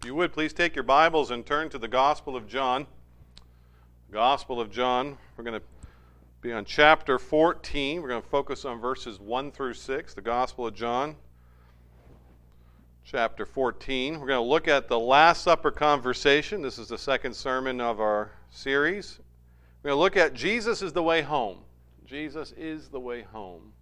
If you would, please take your Bibles and turn to the Gospel of John. Gospel of John. We're going to be on chapter 14. We're going to focus on verses 1 through 6. The Gospel of John, chapter 14. We're going to look at the Last Supper conversation. This is the second sermon of our series. We're going to look at Jesus is the way home. Jesus is the way home.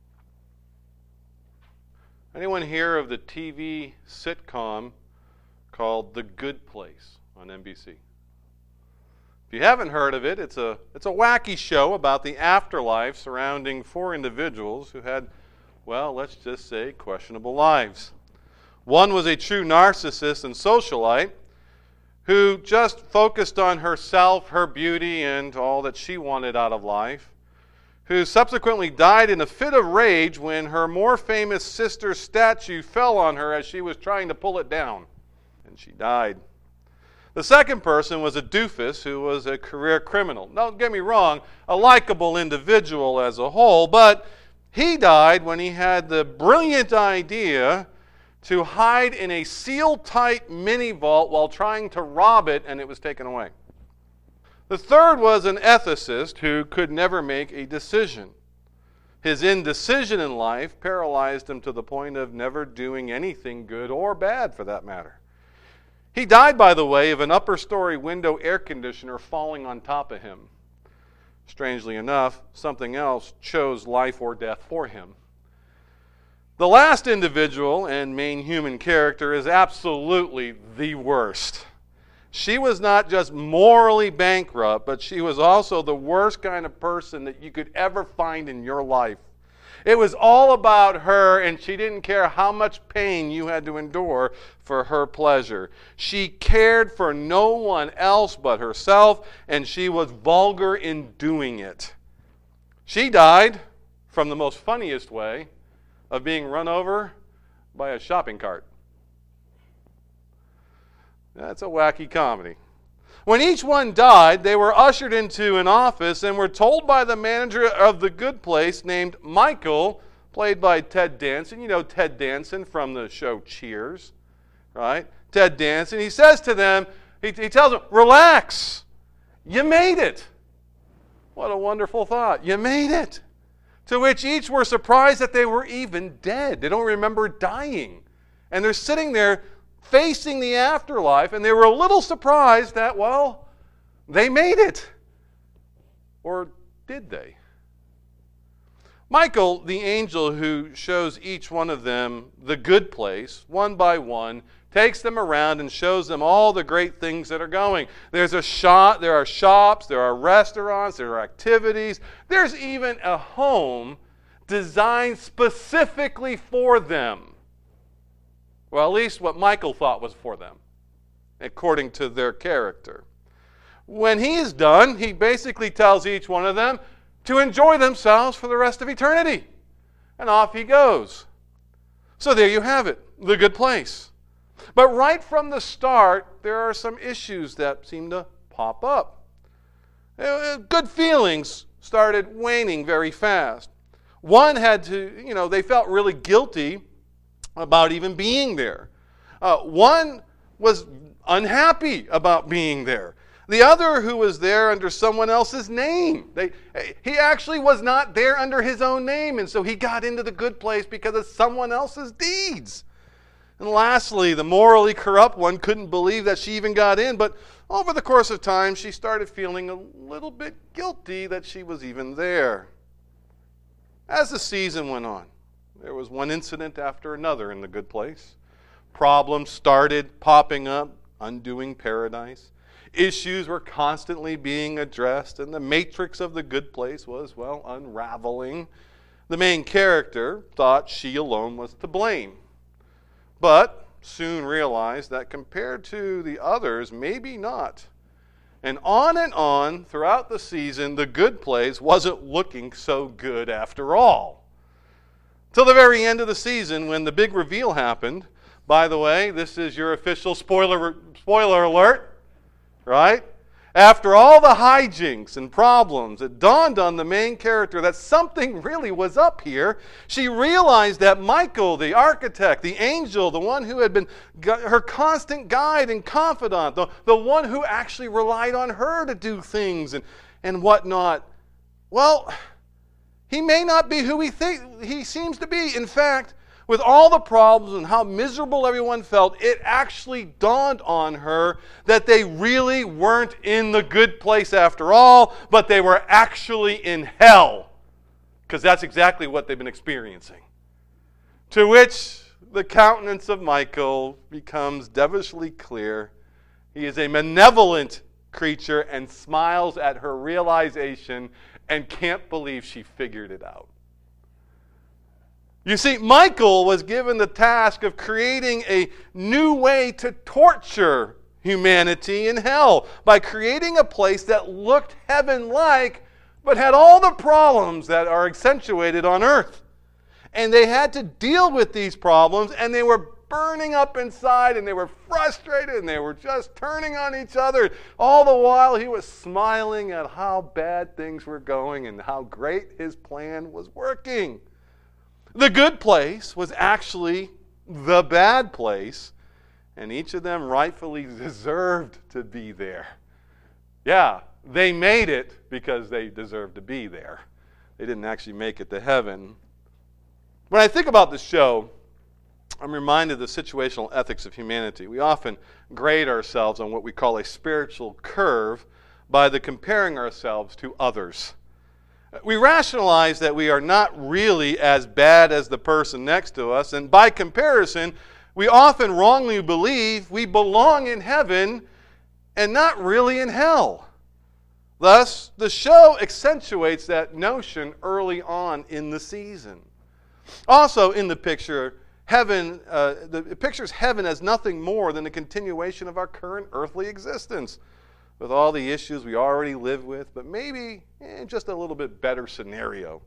Anyone hear of the TV sitcom called The Good Place on NBC? If you haven't heard of it, it's a wacky show about the afterlife surrounding four individuals who had, well, let's just say, questionable lives. One was a true narcissist and socialite who just focused on herself, her beauty, and all that she wanted out of life, who subsequently died in a fit of rage when her more famous sister's statue fell on her as she was trying to pull it down, and she died. The second person was a doofus who was a career criminal. Don't get me wrong, a likable individual as a whole, but he died when he had the brilliant idea to hide in a seal-tight mini vault while trying to rob it, and it was taken away. The third was an ethicist who could never make a decision. His indecision in life paralyzed him to the point of never doing anything good or bad, for that matter. He died, by the way, of an upper-story window air conditioner falling on top of him. Strangely enough, something else chose life or death for him. The last individual and main human character is absolutely the worst. She was not just morally bankrupt, but she was also the worst kind of person that you could ever find in your life. It was all about her, and she didn't care how much pain you had to endure for her pleasure. She cared for no one else but herself, and she was vulgar in doing it. She died from the most funniest way of being run over by a shopping cart. That's a wacky comedy. When each one died, they were ushered into an office and were told by the manager of the good place named Michael, played by Ted Danson. You know Ted Danson from the show Cheers, right? Ted Danson. He says to them, he tells them, relax, you made it. What a wonderful thought. You made it. To which each were surprised that they were even dead. They don't remember dying. And they're sitting there facing the afterlife, and they were a little surprised that, well, they made it. Or did they? Michael, the angel who shows each one of them the good place, one by one, takes them around and shows them all the great things that are going. There's a shop, there are shops, there are restaurants, there are activities. There's even a home designed specifically for them. Well, at least what Michael thought was for them, according to their character. When he is done, he basically tells each one of them to enjoy themselves for the rest of eternity. And off he goes. So there you have it, the good place. But right from the start, there are some issues that seem to pop up. Good feelings started waning very fast. One had to, they felt really guilty about even being there. One was unhappy about being there. The other, who was there under someone else's name. He actually was not there under his own name, and so he got into the good place because of someone else's deeds. And lastly, the morally corrupt one couldn't believe that she even got in, but over the course of time, she started feeling a little bit guilty that she was even there. As the season went on, there was one incident after another in the good place. Problems started popping up, undoing paradise. Issues were constantly being addressed, and the matrix of the good place was, well, unraveling. The main character thought she alone was to blame, but soon realized that compared to the others, maybe not. And on throughout the season, the good place wasn't looking so good after all. Till the very end of the season, when the big reveal happened. By the way, this is your official spoiler alert, right? After all the hijinks and problems, it dawned on the main character that something really was up here. She realized that Michael, the architect, the angel, the one who had been her constant guide and confidant, the one who actually relied on her to do things and whatnot, well, he may not be who he seems to be. In fact, with all the problems and how miserable everyone felt, it actually dawned on her that they really weren't in the good place after all, but they were actually in hell, because that's exactly what they've been experiencing. To which the countenance of Michael becomes devilishly clear. He is a malevolent creature and smiles at her realization and can't believe she figured it out. You see, Michael was given the task of creating a new way to torture humanity in hell by creating a place that looked heaven-like but had all the problems that are accentuated on earth. And they had to deal with these problems, and they were burning up inside, and they were frustrated, and they were just turning on each other. All the while, he was smiling at how bad things were going and how great his plan was working. The good place was actually the bad place, and each of them rightfully deserved to be there. Yeah, they made it because they deserved to be there. They didn't actually make it to heaven. When I think about the show, I'm reminded of the situational ethics of humanity. We often grade ourselves on what we call a spiritual curve by the comparing ourselves to others. We rationalize that we are not really as bad as the person next to us, and by comparison, we often wrongly believe we belong in heaven and not really in hell. Thus, the show accentuates that notion early on in the season. Also, in the picture, heaven, it pictures heaven as nothing more than a continuation of our current earthly existence, with all the issues we already live with, but maybe just a little bit better scenario.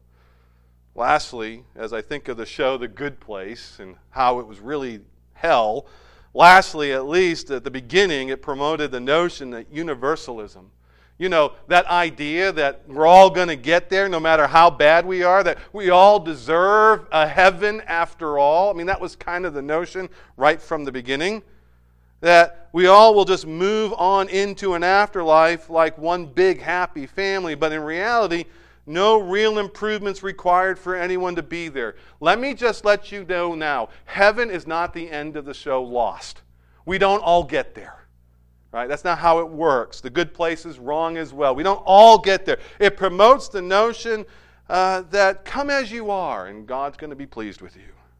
Lastly, as I think of the show The Good Place and how it was really hell, lastly, at least at the beginning, it promoted the notion that universalism, that idea that we're all going to get there no matter how bad we are, that we all deserve a heaven after all. I mean, that was kind of the notion right from the beginning. That we all will just move on into an afterlife like one big happy family, but in reality, no real improvements required for anyone to be there. Let me just let you know now, heaven is not the end of the show Lost. We don't all get there. Right? That's not how it works. The good place is wrong as well. We don't all get there. It promotes the notion that come as you are, and God's going to be pleased with you.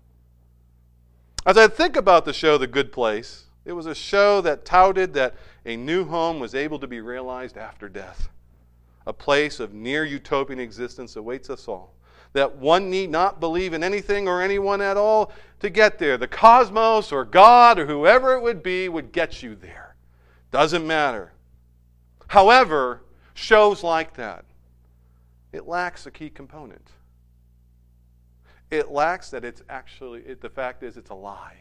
As I think about the show The Good Place, it was a show that touted that a new home was able to be realized after death. A place of near utopian existence awaits us all. That one need not believe in anything or anyone at all to get there. The cosmos or God or whoever it would be would get you there. Doesn't matter. However, shows like that, it lacks a key component. It lacks that it's actually, the fact is it's a lie.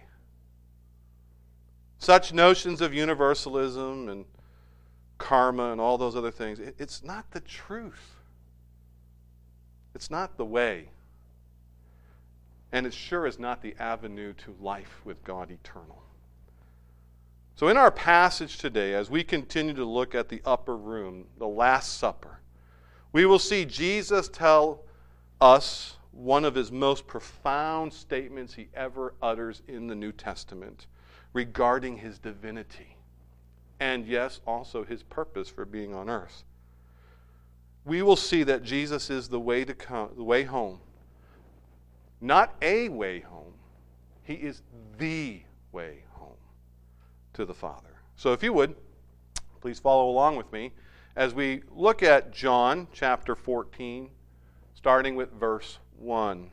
Such notions of universalism and karma and all those other things, it's not the truth. It's not the way. And it sure is not the avenue to life with God eternal. So in our passage today, as we continue to look at the upper room, the Last Supper, we will see Jesus tell us one of his most profound statements he ever utters in the New Testament regarding his divinity and, yes, also his purpose for being on earth. We will see that Jesus is the way to come, the way home. Not a way home. He is the way home to the Father. So if you would, please follow along with me as we look at John chapter 14, starting with verse 1.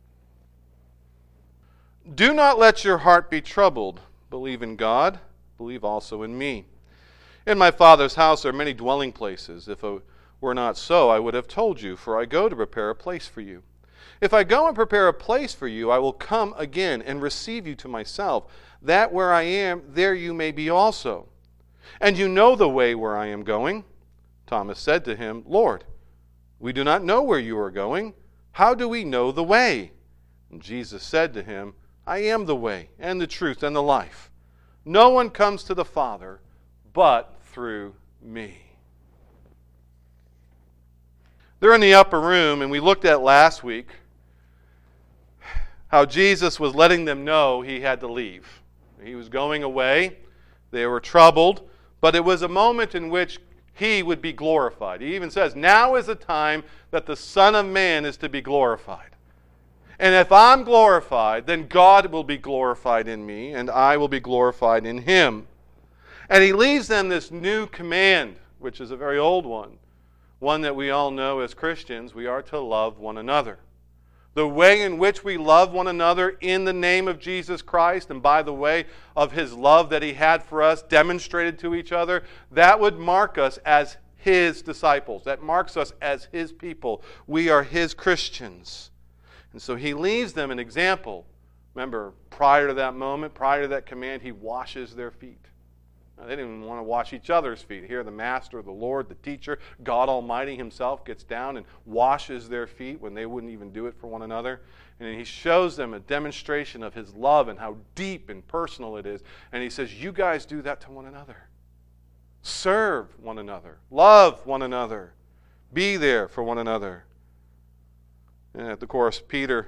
Do not let your heart be troubled. Believe in God, believe also in me. In my Father's house are many dwelling places. If it were not so, I would have told you, for I go to prepare a place for you. If I go and prepare a place for you, I will come again and receive you to myself, that where I am, there you may be also. And you know the way where I am going." Thomas said to him, "Lord, we do not know where you are going. How do we know the way?" And Jesus said to him, "I am the way and the truth and the life. No one comes to the Father but through me." They're in the upper room, and we looked at last week how Jesus was letting them know he had to leave. He was going away. They were troubled, but it was a moment in which he would be glorified. He even says, "Now is the time that the Son of Man is to be glorified." And if I'm glorified, then God will be glorified in me, and I will be glorified in him. And he leaves them this new command, which is a very old one that we all know as Christians. We are to love one another. The way in which we love one another in the name of Jesus Christ, and by the way of his love that he had for us demonstrated to each other, that would mark us as his disciples. That marks us as his people. We are his Christians. And so he leaves them an example. Remember, prior to that moment, prior to that command, he washes their feet. Now, they didn't even want to wash each other's feet. Here, the Master, the Lord, the teacher, God Almighty himself gets down and washes their feet when they wouldn't even do it for one another. And he shows them a demonstration of his love and how deep and personal it is. And he says, you guys do that to one another. Serve one another. Love one another. Be there for one another. And of course, Peter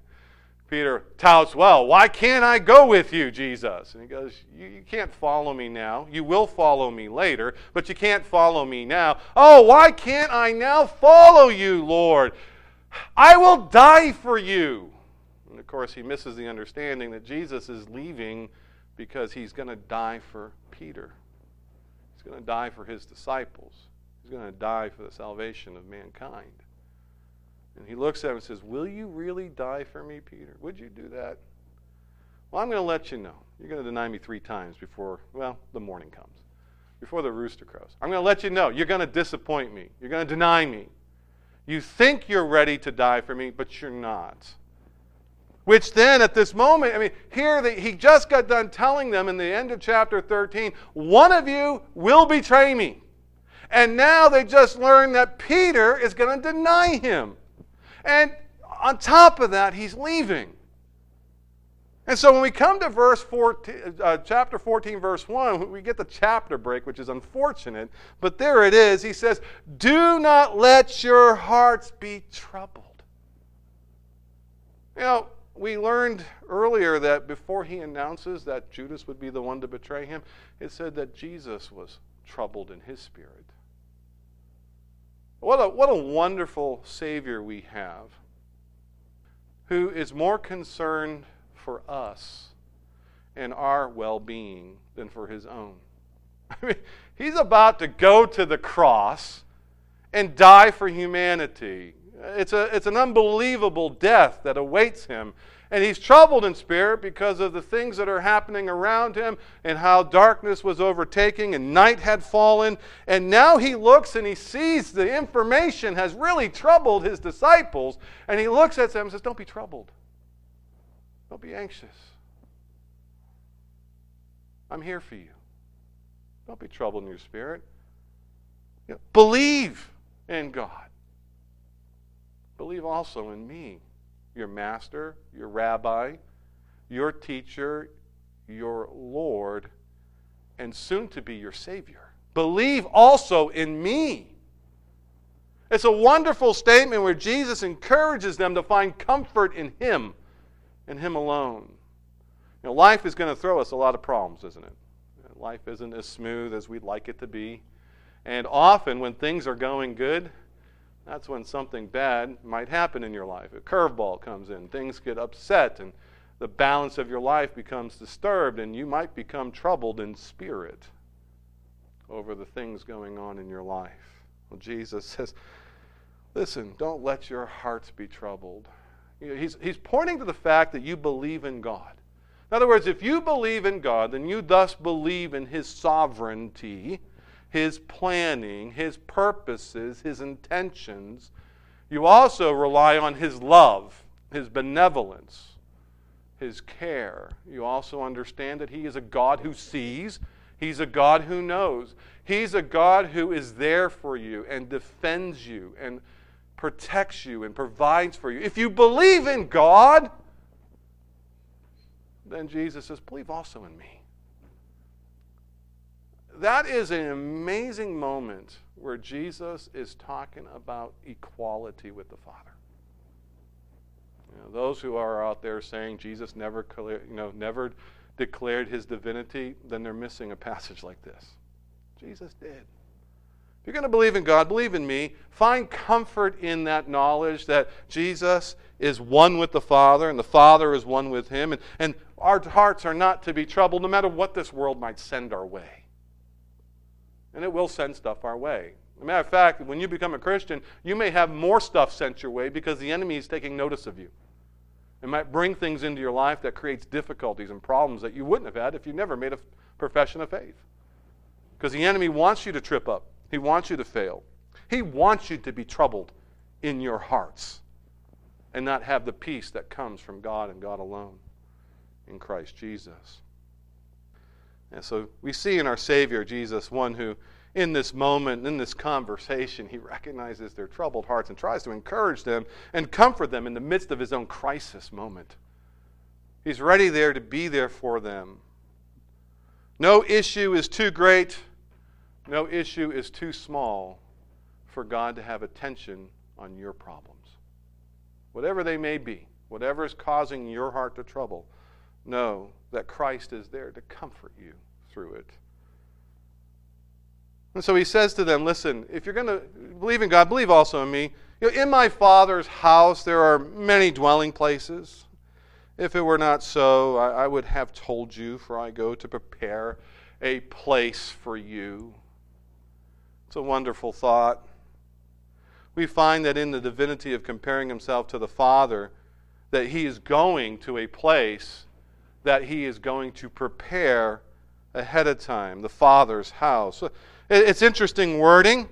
touts, "Well, why can't I go with you, Jesus?" And he goes, you can't follow me now. You will follow me later, but you can't follow me now. "Oh, why can't I now follow you, Lord? I will die for you." And of course, he misses the understanding that Jesus is leaving because he's going to die for Peter. He's going to die for his disciples. He's going to die for the salvation of mankind. And he looks at him and says, "Will you really die for me, Peter? Would you do that?" "Well, I'm going to let you know. You're going to deny me 3 times before, the morning comes. Before the rooster crows. I'm going to let you know. You're going to disappoint me. You're going to deny me. You think you're ready to die for me, but you're not." Which then, at this moment, he just got done telling them in the end of chapter 13, one of you will betray me. And now they just learned that Peter is going to deny him. And on top of that, he's leaving. And so when we come to chapter 14, verse 1, we get the chapter break, which is unfortunate. But there it is. He says, "Do not let your hearts be troubled." We learned earlier that before he announces that Judas would be the one to betray him, it said that Jesus was troubled in his spirit. What a wonderful Savior we have, who is more concerned for us and our well-being than for his own. He's about to go to the cross and die for humanity. It's an unbelievable death that awaits him. And he's troubled in spirit because of the things that are happening around him and how darkness was overtaking and night had fallen. And now he looks and he sees the information has really troubled his disciples. And he looks at them and says, "Don't be troubled. Don't be anxious. I'm here for you. Don't be troubled in your spirit. Believe in God. Believe also in me, your master, your rabbi, your teacher, your Lord, and soon to be your Savior. Believe also in me." It's a wonderful statement where Jesus encourages them to find comfort in him and him alone. Life is going to throw us a lot of problems, isn't it? Life isn't as smooth as we'd like it to be. And often when things are going good, that's when something bad might happen in your life. A curveball comes in, things get upset, and the balance of your life becomes disturbed, and you might become troubled in spirit over the things going on in your life. Well, Jesus says, listen, don't let your hearts be troubled. He's pointing to the fact that you believe in God. In other words, if you believe in God, then you thus believe in his sovereignty, his planning, his purposes, his intentions. You also rely on his love, his benevolence, his care. You also understand that he is a God who sees. He's a God who knows. He's a God who is there for you and defends you and protects you and provides for you. If you believe in God, then Jesus says, believe also in me. That is an amazing moment where Jesus is talking about equality with the Father. Those who are out there saying Jesus never declared his divinity, then they're missing a passage like this. Jesus did. If you're going to believe in God, believe in me. Find comfort in that knowledge that Jesus is one with the Father and the Father is one with him. And our hearts are not to be troubled no matter what this world might send our way. And it will send stuff our way. As a matter of fact, when you become a Christian, you may have more stuff sent your way because the enemy is taking notice of you. It might bring things into your life that creates difficulties and problems that you wouldn't have had if you never made a profession of faith. Because the enemy wants you to trip up. He wants you to fail. He wants you to be troubled in your hearts and not have the peace that comes from God and God alone in Christ Jesus. And so we see in our Savior, Jesus, one who in this moment, in this conversation, he recognizes their troubled hearts and tries to encourage them and comfort them in the midst of his own crisis moment. He's ready there to be there for them. No issue is too great. No issue is too small for God to have attention on your problems. Whatever they may be, whatever is causing your heart to trouble, know that Christ is there to comfort you through it. And so he says to them, listen, if you're going to believe in God, believe also in me. In my Father's house there are many dwelling places. If it were not so, I would have told you, for I go to prepare a place for you. It's a wonderful thought. We find that in the divinity of comparing himself to the Father, that he is going to a place that he is going to prepare ahead of time, the Father's house. It's interesting wording.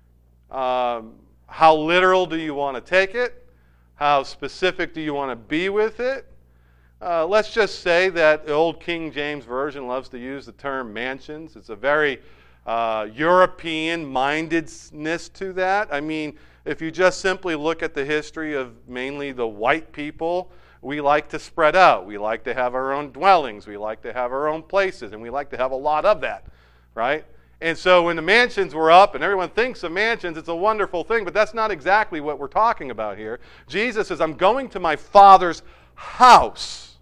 How literal do you want to take it? How specific do you want to be with it? Let's just say that the old King James Version loves to use the term mansions. It's a very European mindedness to that. I mean, if you just simply look at the history of mainly the white people, we like to spread out. We like to have our own dwellings. We like to have our own places, and we like to have a lot of that, right? And so when the mansions were up, and everyone thinks of mansions, it's a wonderful thing, but that's not exactly what we're talking about here. Jesus says, I'm going to my Father's house.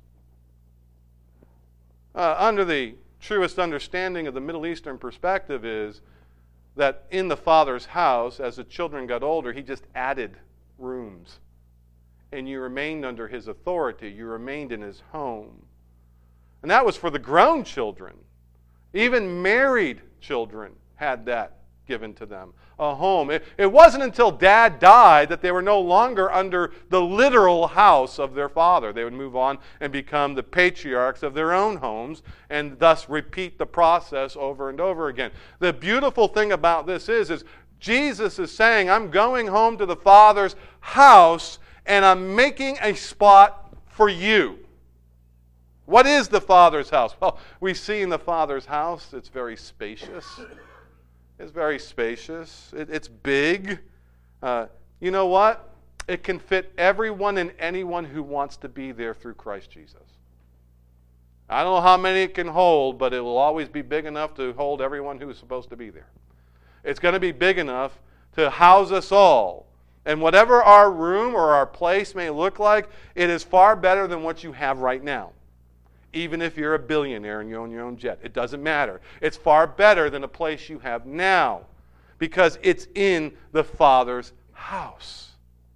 Under the truest understanding of the Middle Eastern perspective is that in the Father's house, as the children got older, he just added rooms. And you remained under his authority. You remained in his home. And that was for the grown children. Even married children had that given to them, a home. It wasn't until Dad died that they were no longer under the literal house of their father. They would move on and become the patriarchs of their own homes and thus repeat the process over and over again. The beautiful thing about this is Jesus is saying, I'm going home to the Father's house and I'm making a spot for you. What is the Father's house? Well, we see in the Father's house, it's very spacious. It's very spacious. It's big. You know what? It can fit everyone and anyone who wants to be there through Christ Jesus. I don't know how many it can hold, but it will always be big enough to hold everyone who is supposed to be there. It's going to be big enough to house us all. And whatever our room or our place may look like, it is far better than what you have right now. Even if you're a billionaire and you own your own jet, it doesn't matter. It's far better than a place you have now because it's in the Father's house.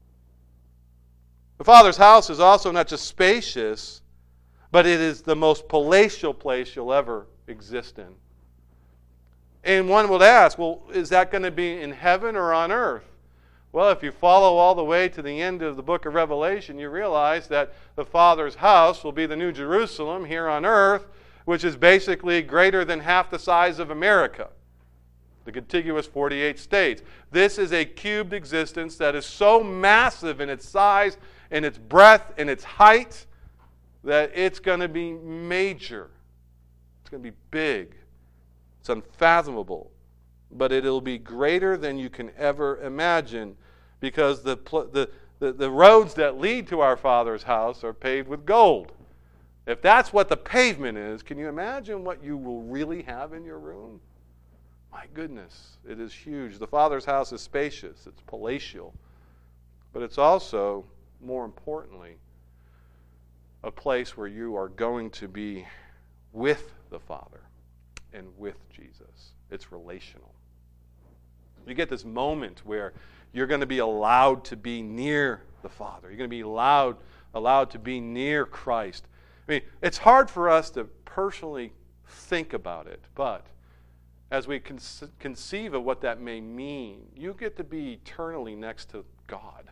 The Father's house is also not just spacious, but it is the most palatial place you'll ever exist in. And one would ask, well, is that going to be in heaven or on earth? Well, if you follow all the way to the end of the book of Revelation, you realize that the Father's house will be the New Jerusalem here on earth, which is basically greater than half the size of America, the contiguous 48 states. This is a cubed existence that is so massive in its size, in its breadth, in its height, that it's going to be major. It's going to be big. It's unfathomable. But it'll be greater than you can ever imagine, because the roads that lead to our Father's house are paved with gold. If that's what the pavement is, can you imagine what you will really have in your room? My goodness, it is huge. The Father's house is spacious, it's palatial, but it's also, more importantly, a place where you are going to be with the Father and with Jesus. It's relational. You get this moment where you're going to be allowed to be near the Father. You're going to be allowed to be near Christ. I mean, it's hard for us to personally think about it, but as we conceive of what that may mean, you get to be eternally next to God,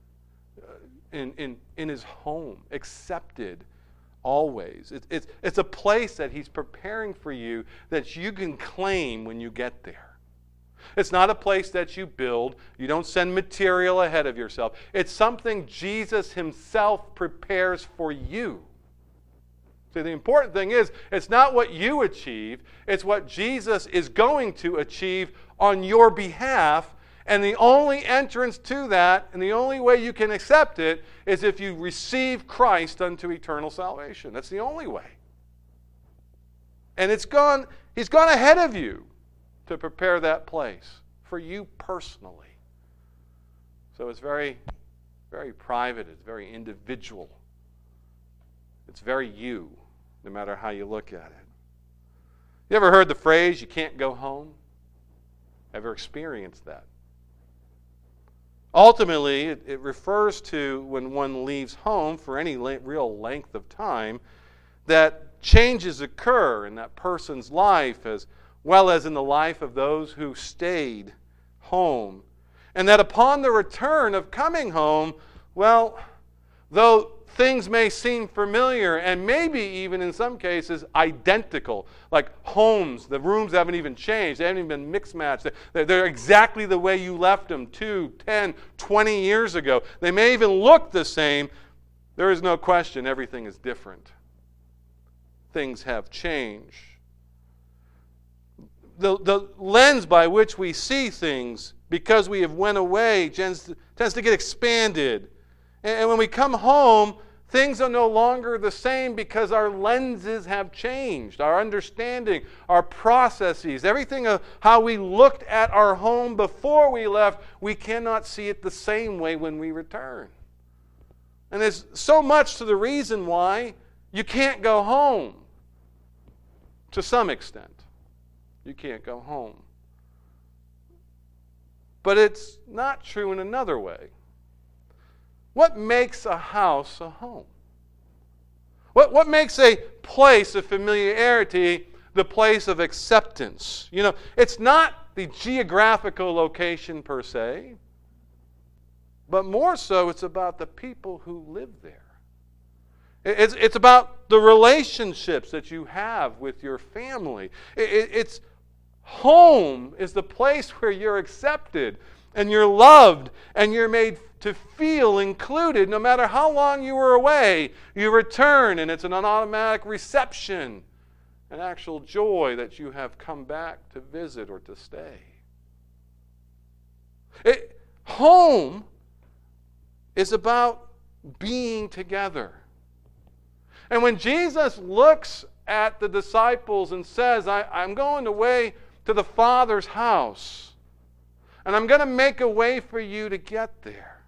in His home, accepted always. It's a place that He's preparing for you that you can claim when you get there. It's not a place that you build. You don't send material ahead of yourself. It's something Jesus Himself prepares for you. See, the important thing is, it's not what you achieve, it's what Jesus is going to achieve on your behalf, and the only entrance to that, and the only way you can accept it, is if you receive Christ unto eternal salvation. That's the only way. And He's gone ahead of you to prepare that place for you personally. So it's very, very private, it's very individual. It's very you, no matter how you look at it. You ever heard the phrase, you can't go home? Ever experienced that? Ultimately, it refers to when one leaves home for any real length of time, that changes occur in that person's life as well as in the life of those who stayed home. And that upon the return of coming home, well, though things may seem familiar and maybe even in some cases identical, like homes, the rooms haven't even changed, they haven't even been mixed matched, they're exactly the way you left them 2, 10, 20 years ago. They may even look the same. There is no question everything is different. Things have changed. The lens by which we see things, because we have went away, tends to get expanded. And when we come home, things are no longer the same because our lenses have changed. Our understanding, our processes, everything of how we looked at our home before we left, we cannot see it the same way when we return. And there's so much to the reason why you can't go home. To some extent, you can't go home. But it's not true in another way. What makes a house a home? What makes a place of familiarity the place of acceptance? You know, it's not the geographical location per se, but more so it's about the people who live there. It's about the relationships that you have with your family. It's home is the place where you're accepted and you're loved and you're made to feel included. No matter how long you were away, you return and it's an automatic reception, an actual joy that you have come back to visit or to stay. Home is about being together. And when Jesus looks at the disciples and says, I'm going away to the Father's house, and I'm going to make a way for you to get there.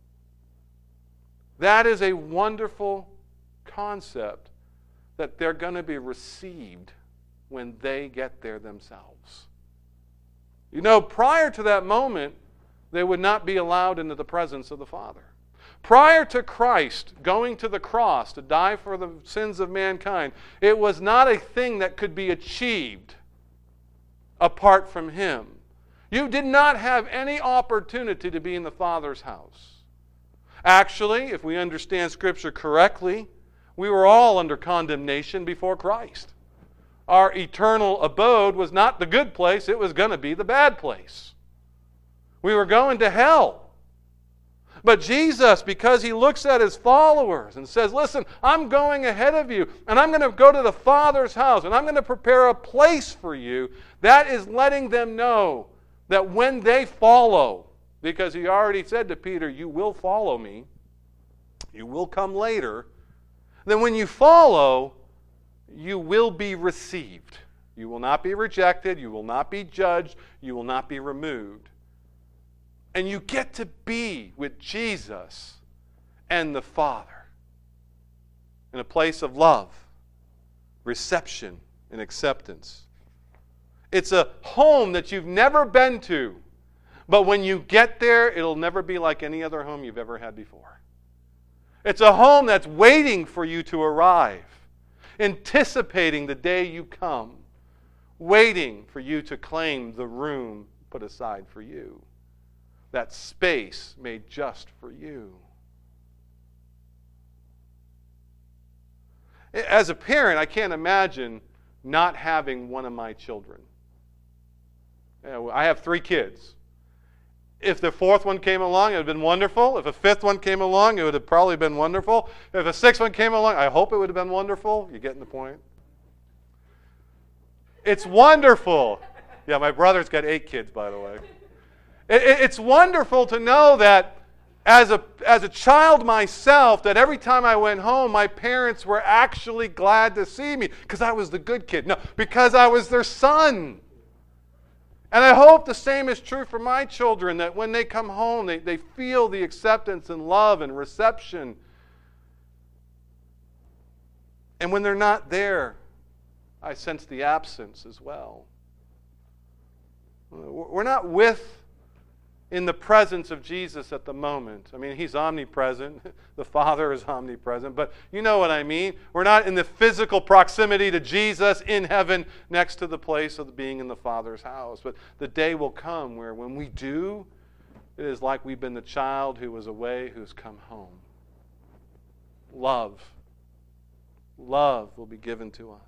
That is a wonderful concept that they're going to be received when they get there themselves. You know, prior to that moment, they would not be allowed into the presence of the Father. Prior to Christ going to the cross to die for the sins of mankind, it was not a thing that could be achieved apart from Him. You did not have any opportunity to be in the Father's house. Actually, if we understand Scripture correctly, we were all under condemnation before Christ. Our eternal abode was not the good place, it was going to be the bad place. We were going to hell. But Jesus, because he looks at his followers and says, listen, I'm going ahead of you, and I'm going to go to the Father's house, and I'm going to prepare a place for you, that is letting them know that when they follow, because he already said to Peter, you will follow me, you will come later, then when you follow, you will be received. You will not be rejected, you will not be judged, you will not be removed. And you get to be with Jesus and the Father in a place of love, reception, and acceptance. It's a home that you've never been to, but when you get there, it'll never be like any other home you've ever had before. It's a home that's waiting for you to arrive, anticipating the day you come, waiting for you to claim the room put aside for you. That space made just for you. As a parent, I can't imagine not having one of my children. I have 3 kids. If the 4th one came along, it would have been wonderful. If a 5th one came along, it would have probably been wonderful. If a 6th one came along, I hope it would have been wonderful. You getting the point? It's wonderful. Yeah, my brother's got 8 kids, by the way. It's wonderful to know that as a child myself, that every time I went home, my parents were actually glad to see me because I was the good kid. No, because I was their son. And I hope the same is true for my children, that when they come home, they feel the acceptance and love and reception. And when they're not there, I sense the absence as well. We're not in the presence of Jesus at the moment. I mean, he's omnipresent. The Father is omnipresent. But you know what I mean. We're not in the physical proximity to Jesus in heaven next to the place of being in the Father's house. But the day will come where when we do, it is like we've been the child who was away who's come home. Love will be given to us.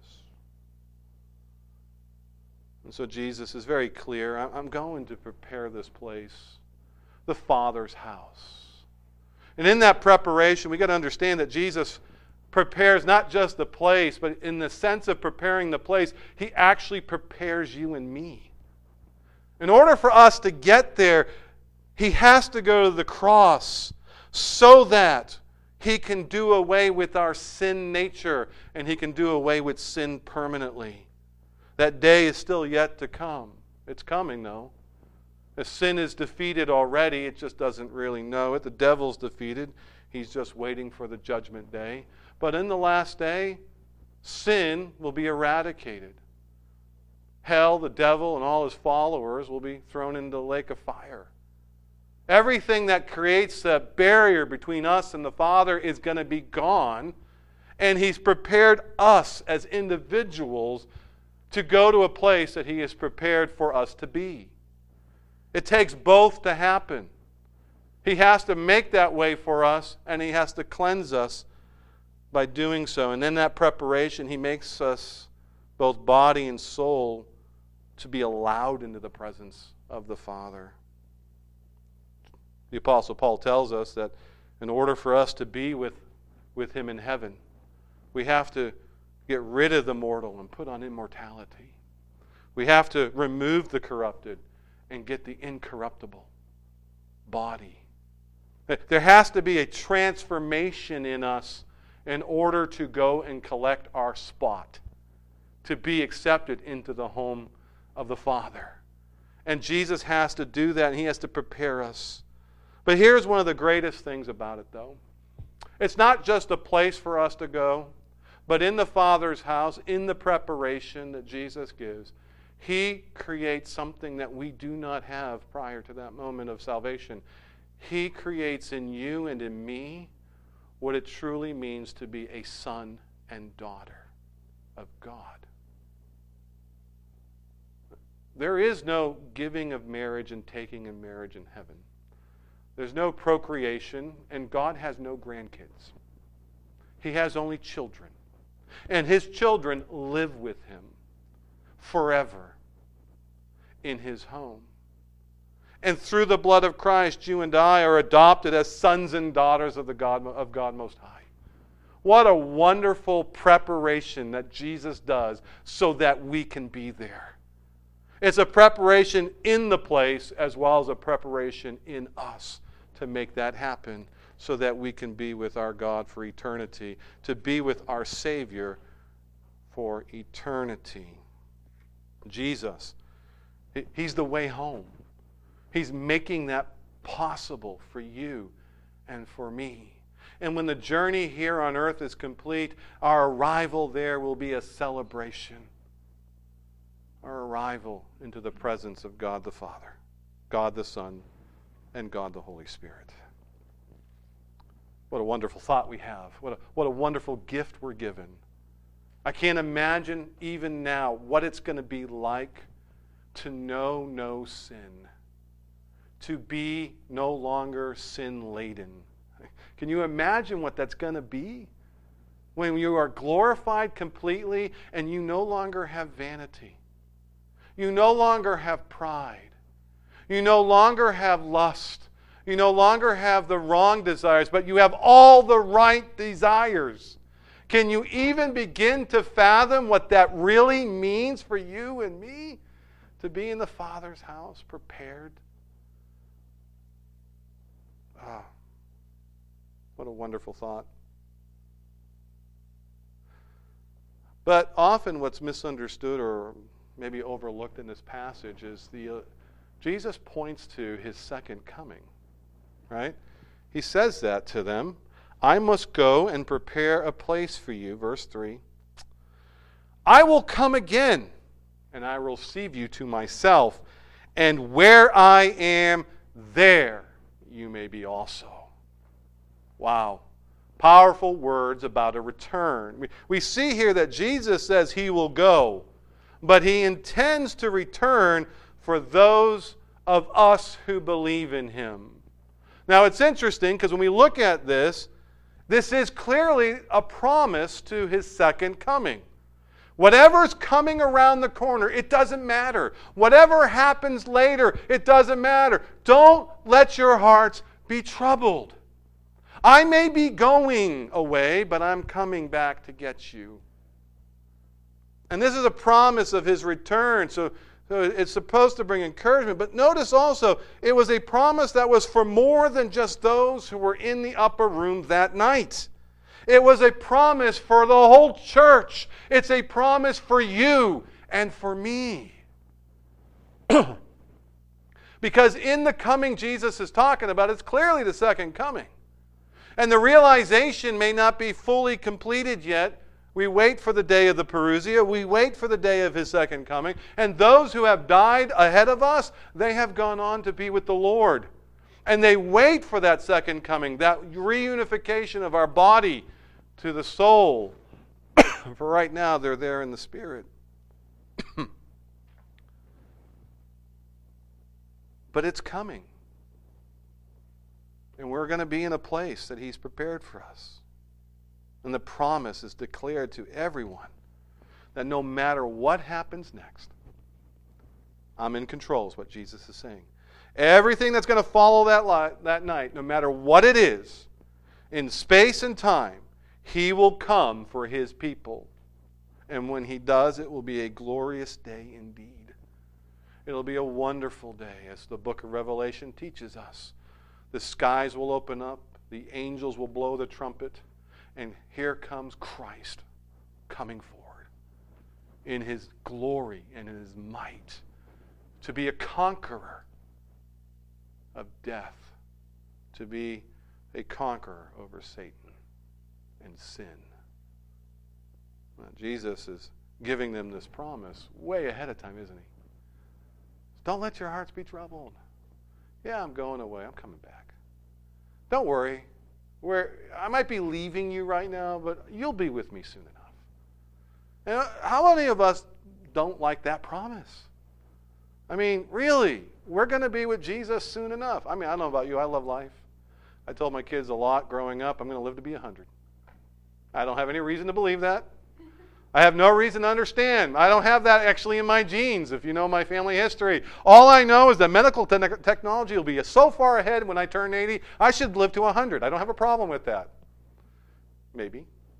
And so Jesus is very clear. I'm going to prepare this place, the Father's house. And in that preparation, we got to understand that Jesus prepares not just the place, but in the sense of preparing the place, he actually prepares you and me. In order for us to get there, he has to go to the cross so that he can do away with our sin nature and he can do away with sin permanently. That day is still yet to come. It's coming, though. The sin is defeated already. It just doesn't really know it. The devil's defeated. He's just waiting for the judgment day. But in the last day, sin will be eradicated. Hell, the devil, and all his followers will be thrown into the lake of fire. Everything that creates a barrier between us and the Father is going to be gone. And he's prepared us as individuals to go to a place that he has prepared for us to be. It takes both to happen. He has to make that way for us, and he has to cleanse us by doing so. And in that preparation, he makes us, both body and soul, to be allowed into the presence of the Father. The Apostle Paul tells us that in order for us to be with him in heaven, we have to get rid of the mortal and put on immortality. We have to remove the corrupted and get the incorruptible body. There has to be a transformation in us in order to go and collect our spot, to be accepted into the home of the Father. And Jesus has to do that, and he has to prepare us. But here's one of the greatest things about it, though. It's not just a place for us to go, but in the Father's house, in the preparation that Jesus gives, he creates something that we do not have prior to that moment of salvation. He creates in you and in me what it truly means to be a son and daughter of God. There is no giving of marriage and taking of marriage in heaven. There's no procreation, and God has no grandkids. He has only children. And his children live with him forever in his home. And through the blood of Christ, you and I are adopted as sons and daughters of God Most High. What a wonderful preparation that Jesus does so that we can be there. It's a preparation in the place as well as a preparation in us to make that happen so that we can be with our God for eternity, to be with our Savior for eternity. Jesus, He's the way home. He's making that possible for you and for me. And when the journey here on earth is complete, our arrival there will be a celebration. Our arrival into the presence of God the Father, God the Son, and God the Holy Spirit. What a wonderful thought we have. What a wonderful gift we're given. I can't imagine even now what it's going to be like to know no sin, to be no longer sin-laden. Can you imagine what that's going to be? When you are glorified completely and you no longer have vanity. You no longer have pride. You no longer have lust. You no longer have the wrong desires, but you have all the right desires. Can you even begin to fathom what that really means for you and me? To be in the Father's house, prepared. Ah, what a wonderful thought. But often what's misunderstood or maybe overlooked in this passage is Jesus points to His second coming, right? He says that to them. I must go and prepare a place for you, verse 3. I will come again, and I will receive you to myself, and where I am, there you may be also. Wow. Powerful words about a return. We see here that Jesus says He will go, but He intends to return for those of us who believe in Him. Now it's interesting because when we look at this is clearly a promise to His second coming. Whatever's coming around the corner, it doesn't matter. Whatever happens later, it doesn't matter. Don't let your hearts be troubled. I may be going away, but I'm coming back to get you. And this is a promise of His return, so it's supposed to bring encouragement. But notice also, it was a promise that was for more than just those who were in the upper room that night. It was a promise for the whole church. It's a promise for you and for me. Because in the coming Jesus is talking about, it's clearly the second coming. And the realization may not be fully completed yet. We wait for the day of the parousia. We wait for the day of His second coming. And those who have died ahead of us, they have gone on to be with the Lord. And they wait for that second coming, that reunification of our body to the soul. For right now, they're there in the Spirit. But it's coming. And we're going to be in a place that He's prepared for us. And the promise is declared to everyone that no matter what happens next, I'm in control, is what Jesus is saying. Everything that's going to follow that night, no matter what it is, in space and time, He will come for His people. And when He does, it will be a glorious day indeed. It'll be a wonderful day, as the book of Revelation teaches us. The skies will open up, the angels will blow the trumpet, and here comes Christ coming forward in His glory and in His might to be a conqueror of death, to be a conqueror over Satan and sin. Now, Jesus is giving them this promise way ahead of time, isn't He? Don't let your hearts be troubled. Yeah, I'm going away. I'm coming back. Don't worry. I might be leaving you right now, but you'll be with me soon enough. And how many of us don't like that promise? I mean, really, we're going to be with Jesus soon enough. I mean, I don't know about you. I love life. I told my kids a lot growing up, I'm going to live to be 100. I don't have any reason to believe that. I have no reason to understand. I don't have that actually in my genes, if you know my family history. All I know is that medical technology will be so far ahead when I turn 80, I should live to 100. I don't have a problem with that. Maybe.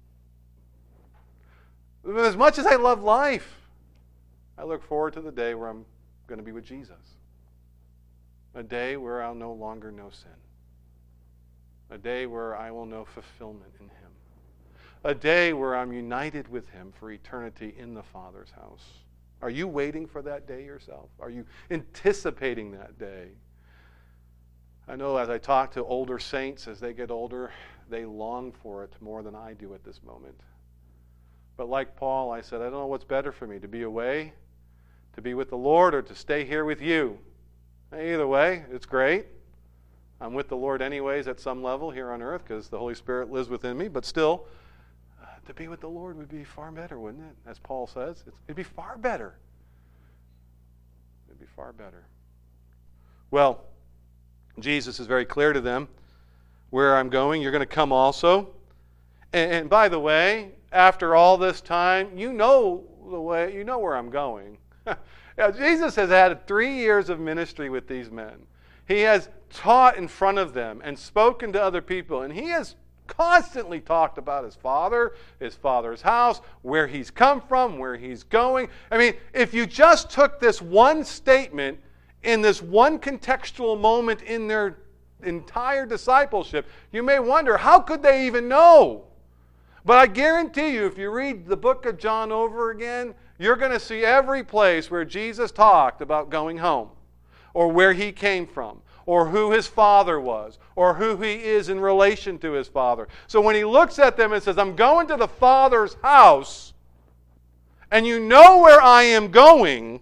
But as much as I love life, I look forward to the day where I'm going to be with Jesus. A day where I'll no longer know sin. A day where I will know fulfillment in Him. A day where I'm united with Him for eternity in the Father's house. Are you waiting for that day yourself? Are you anticipating that day? I know as I talk to older saints as they get older, they long for it more than I do at this moment. But like Paul, I said, I don't know what's better for me, to be away, to be with the Lord, or to stay here with you. Either way, it's great. I'm with the Lord anyways at some level here on earth because the Holy Spirit lives within me, but still, to be with the Lord would be far better, wouldn't it? As Paul says, it'd be far better. It'd be far better. Well, Jesus is very clear to them, where I'm going, you're going to come also. And by the way, after all this time, you know the way, you know where I'm going. Now, Jesus has had 3 years of ministry with these men. He has taught in front of them and spoken to other people, and he has constantly talked about his father's house, where he's come from, where he's going. I mean, if you just took this one statement in this one contextual moment in their entire discipleship, you may wonder, how could they even know? But I guarantee you, if you read the book of John over again, you're going to see every place where Jesus talked about going home, or where he came from, or who his father was, or who he is in relation to his father. So when he looks at them and says, I'm going to the Father's house, and you know where I am going,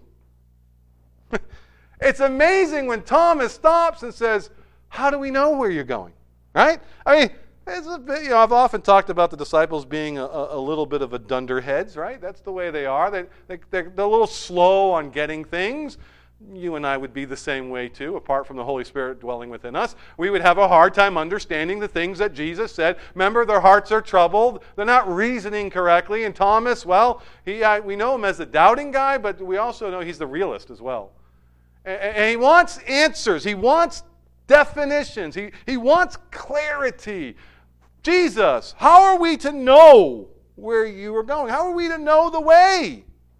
it's amazing when Thomas stops and says, how do we know where you're going? Right? I mean, it's a bit, I've often talked about the disciples being a little bit of a dunderheads, right? That's the way they are. They're a little slow on getting things. You and I would be the same way too, apart from the Holy Spirit dwelling within us. We would have a hard time understanding the things that Jesus said. Remember, their hearts are troubled. They're not reasoning correctly. And Thomas, well, we know him as the doubting guy, but we also know he's the realist as well. And he wants answers. He wants definitions. He wants clarity. Jesus, how are we to know where you are going? How are we to know the way?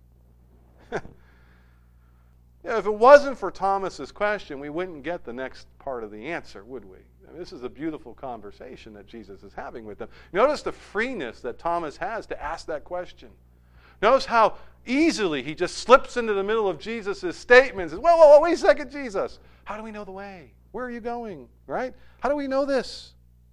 If it wasn't for Thomas's question, we wouldn't get the next part of the answer, would we? I mean, this is a beautiful conversation that Jesus is having with them. Notice the freeness that Thomas has to ask that question. Notice how easily he just slips into the middle of Jesus' statements. Whoa, wait a second, Jesus. How do we know the way? Where are you going? Right? How do we know this?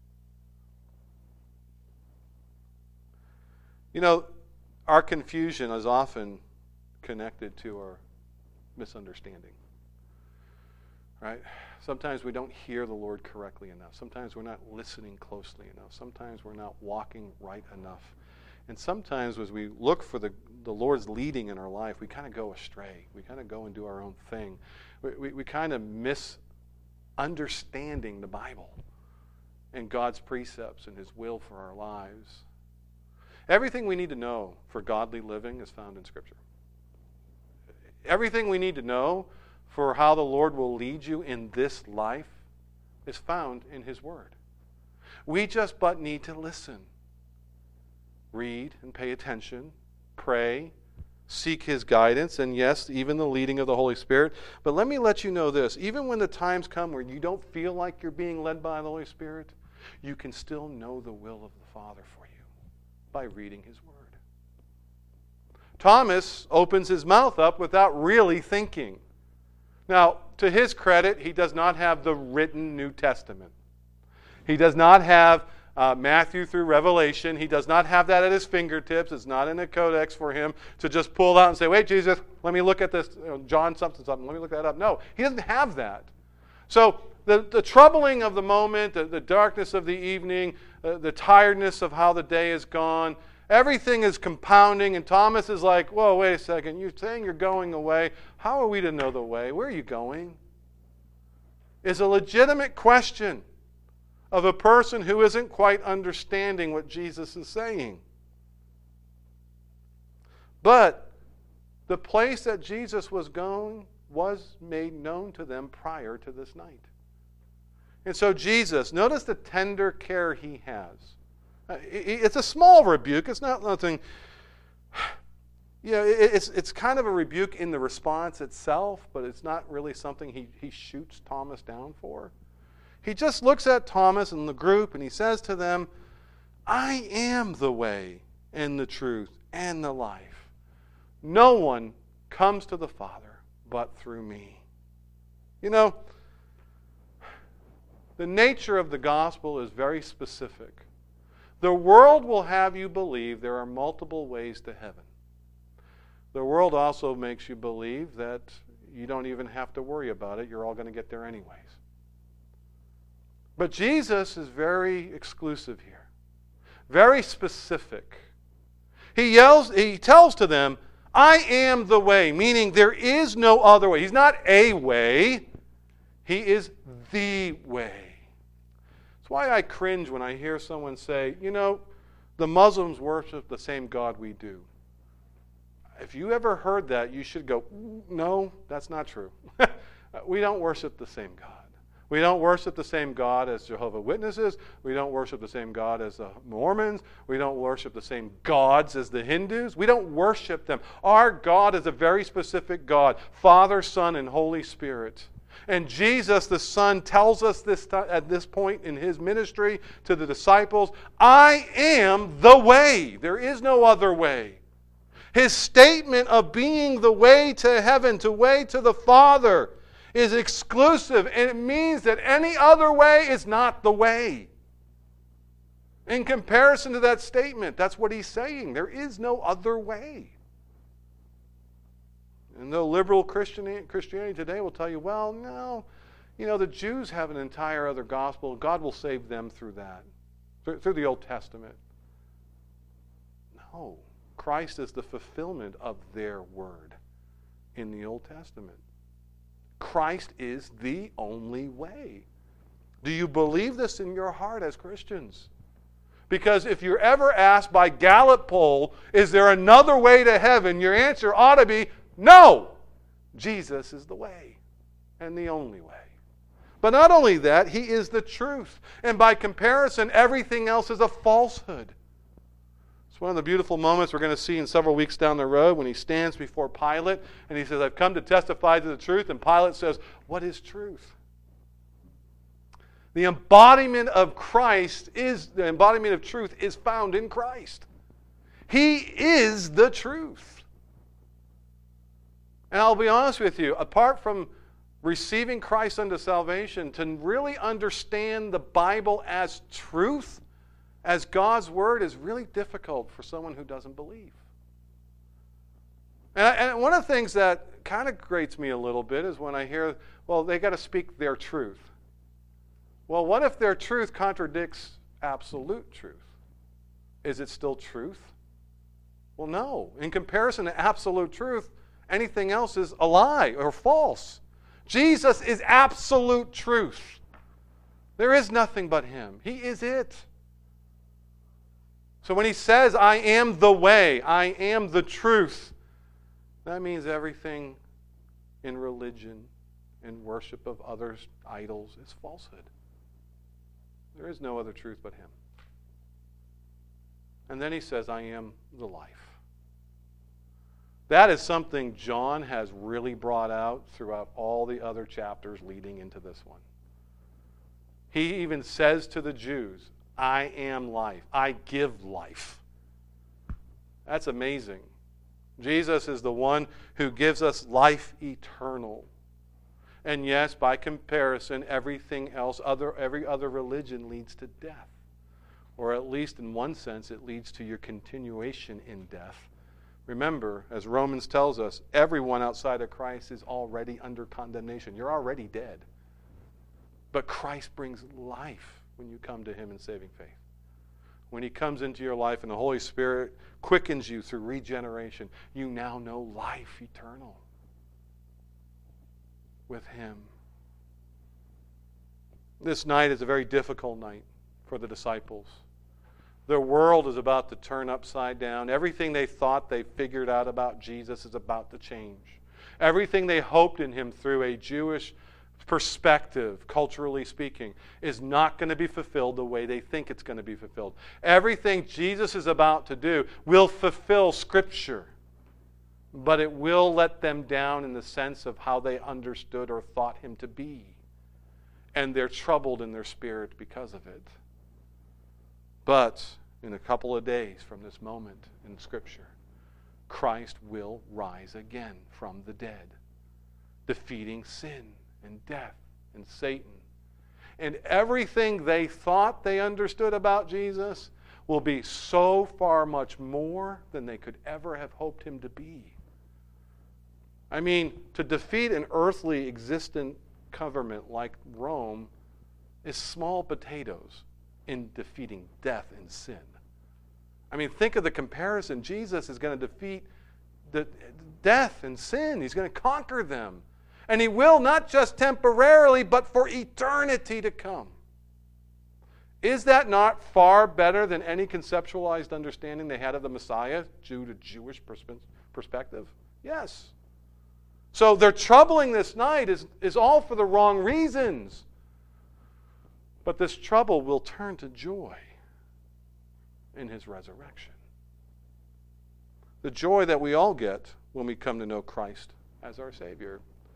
You know, our confusion is often connected to our misunderstanding. Right? Sometimes we don't hear the Lord correctly enough. Sometimes we're not listening closely enough. Sometimes we're not walking right enough. And sometimes as we look for the Lord's leading in our life, we kind of go astray. We kind of go and do our own thing. We kind of miss understanding the Bible and God's precepts and His will for our lives. Everything we need to know for godly living is found in Scripture. Everything we need to know for how the Lord will lead you in this life is found in His Word. We just but need to listen. Read and pay attention. Pray. Seek His guidance. And yes, even the leading of the Holy Spirit. But let me let you know this. Even when the times come where you don't feel like you're being led by the Holy Spirit, you can still know the will of the Father for you by reading His Word. Thomas opens his mouth up without really thinking. Now, to his credit, he does not have the written New Testament. He does not have Matthew through Revelation. He does not have that at his fingertips. It's not in a codex for him to just pull out and say, wait, Jesus, let me look at this, John something, let me look that up. No, he doesn't have that. So the troubling of the moment, the darkness of the evening, the tiredness of how the day is gone, everything is compounding, and Thomas is like, whoa, wait a second, you're saying you're going away. How are we to know the way? Where are you going? Is a legitimate question of a person who isn't quite understanding what Jesus is saying. But the place that Jesus was going was made known to them prior to this night. And so Jesus, notice the tender care he has. It's a small rebuke. It's not nothing. It's kind of a rebuke in the response itself, but it's not really something he shoots Thomas down for. He just looks at Thomas and the group and he says to them, I am the way and the truth and the life. No one comes to the Father but through me. You know, the nature of the gospel is very specific. The world will have you believe there are multiple ways to heaven. The world also makes you believe that you don't even have to worry about it. You're all going to get there anyways. But Jesus is very exclusive here. Very specific. He tells to them, I am the way, meaning there is no other way. He's not a way. He is the way. That's why I cringe when I hear someone say, the Muslims worship the same God we do. If you ever heard that, you should go, no, that's not true. We don't worship the same God. We don't worship the same God as Jehovah's Witnesses. We don't worship the same God as the Mormons. We don't worship the same gods as the Hindus. We don't worship them. Our God is a very specific God, Father, Son, and Holy Spirit. And Jesus, the Son, tells us this at this point in his ministry to the disciples, I am the way. There is no other way. His statement of being the way to heaven, the way to the Father, is exclusive, and it means that any other way is not the way. In comparison to that statement, that's what he's saying. There is no other way. And though liberal Christianity today will tell you, well, no, the Jews have an entire other gospel. God will save them through that, through the Old Testament. No. Christ is the fulfillment of their word in the Old Testament. Christ is the only way. Do you believe this in your heart as Christians? Because if you're ever asked by Gallup poll, is there another way to heaven? Your answer ought to be, no! Jesus is the way and the only way. But not only that, he is the truth. And by comparison, everything else is a falsehood. It's one of the beautiful moments we're going to see in several weeks down the road when he stands before Pilate and he says, I've come to testify to the truth. And Pilate says, what is truth? The embodiment of truth is found in Christ. He is the truth. And I'll be honest with you, apart from receiving Christ unto salvation, to really understand the Bible as truth, as God's Word, is really difficult for someone who doesn't believe. And one of the things that kind of grates me a little bit is when I hear, well, they got to speak their truth. Well, what if their truth contradicts absolute truth? Is it still truth? Well, no. In comparison to absolute truth, anything else is a lie or false. Jesus is absolute truth. There is nothing but him. He is it. So when he says, I am the way, I am the truth, that means everything in religion and worship of other idols is falsehood. There is no other truth but him. And then he says, I am the life. That is something John has really brought out throughout all the other chapters leading into this one. He even says to the Jews, I am life. I give life. That's amazing. Jesus is the one who gives us life eternal. And yes, by comparison, everything else, every other religion leads to death. Or at least in one sense, it leads to your continuation in death. Remember, as Romans tells us, everyone outside of Christ is already under condemnation. You're already dead. But Christ brings life when you come to him in saving faith. When he comes into your life and the Holy Spirit quickens you through regeneration, you now know life eternal with him. This night is a very difficult night for the disciples. Their world is about to turn upside down. Everything they thought they figured out about Jesus is about to change. Everything they hoped in him through a Jewish perspective, culturally speaking, is not going to be fulfilled the way they think it's going to be fulfilled. Everything Jesus is about to do will fulfill Scripture, but it will let them down in the sense of how they understood or thought him to be. And they're troubled in their spirit because of it. But in a couple of days from this moment in Scripture, Christ will rise again from the dead, defeating sin and death and Satan. And everything they thought they understood about Jesus will be so far much more than they could ever have hoped him to be. I mean, to defeat an earthly existent government like Rome is small potatoes in defeating death and sin. I mean, think of the comparison. Jesus is going to defeat the death and sin. He's going to conquer them. And he will not just temporarily, but for eternity to come. Is that not far better than any conceptualized understanding they had of the Messiah, due to Jewish perspective? Yes. So their troubling this night is all for the wrong reasons. But this trouble will turn to joy in his resurrection. The joy that we all get when we come to know Christ as our Savior.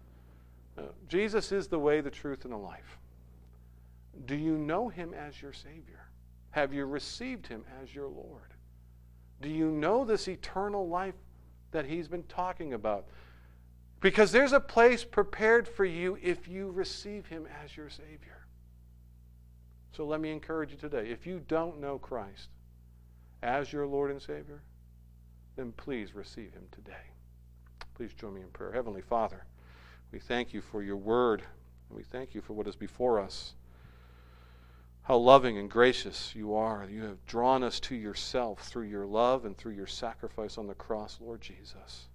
Jesus is the way, the truth, and the life. Do you know him as your Savior? Have you received him as your Lord? Do you know this eternal life that he's been talking about? Because there's a place prepared for you if you receive him as your Savior. So let me encourage you today. If you don't know Christ as your Lord and Savior, then please receive him today. Please join me in prayer. Heavenly Father, we thank you for your word, and we thank you for what is before us. How loving and gracious you are. You have drawn us to yourself through your love and through your sacrifice on the cross, Lord Jesus.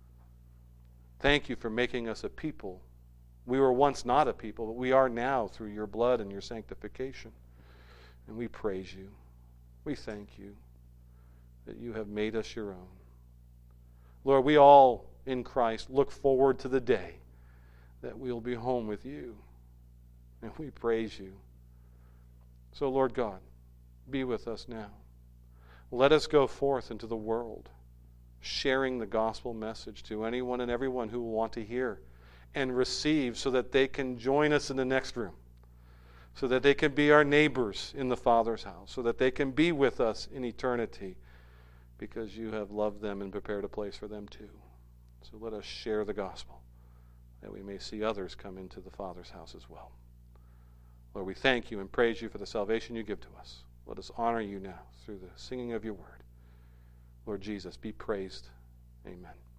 Thank you for making us a people. We were once not a people, but we are now through your blood and your sanctification. And we praise you. We thank you that you have made us your own. Lord, we all in Christ look forward to the day that we'll be home with you. And we praise you. So, Lord God, be with us now. Let us go forth into the world, sharing the gospel message to anyone and everyone who will want to hear and receive, so that they can join us in the next room, so that they can be our neighbors in the Father's house, so that they can be with us in eternity, because you have loved them and prepared a place for them too. So let us share the gospel, that we may see others come into the Father's house as well. Lord, we thank you and praise you for the salvation you give to us. Let us honor you now through the singing of your word. Lord Jesus, be praised. Amen.